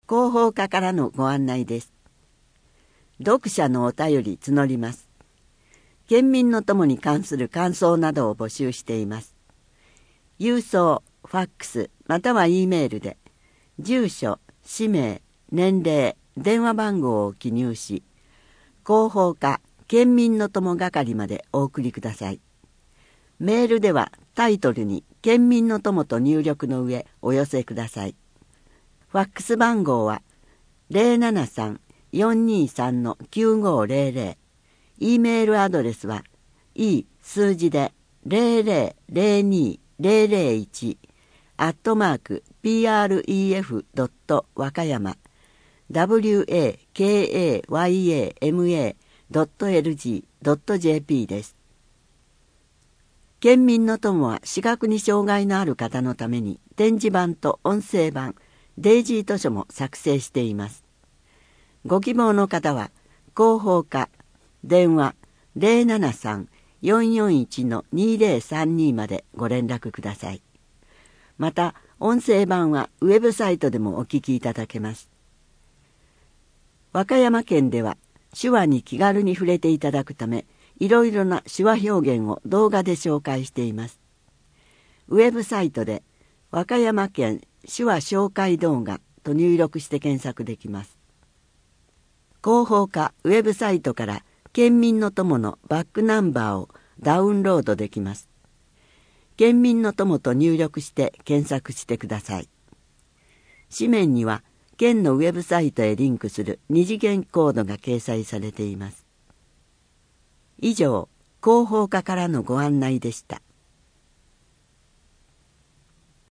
広報課からのご案内です。読者のお便り募ります。県民の友に関する感想などを募集しています。郵送、ファックス、または E メールで、住所、氏名、年齢、電話番号を記入し、広報課県民の友係までお送りください。メールではタイトルに県民の友と入力の上お寄せください。ファックス番号は 073-423-9500。E メールアドレスは E 数字で0002-001@pref.wakayama wakayama.lg.jp です。県民の友は視覚に障害のある方のために点字版と音声版、デイジー図書も作成しています。ご希望の方は広報課電話 073-441-2032 までご連絡ください。また音声版はウェブサイトでもお聞きいただけます。和歌山県では手話に気軽に触れていただくため、いろいろな手話表現を動画で紹介しています。ウェブサイトで和歌山県手話紹介動画と入力して検索できます。広報課ウェブサイトから県民の友のバックナンバーをダウンロードできます。県民の友と入力して検索してください。紙面には県のウェブサイトへリンクする二次元コードが掲載されています。以上、広報課からのご案内でした。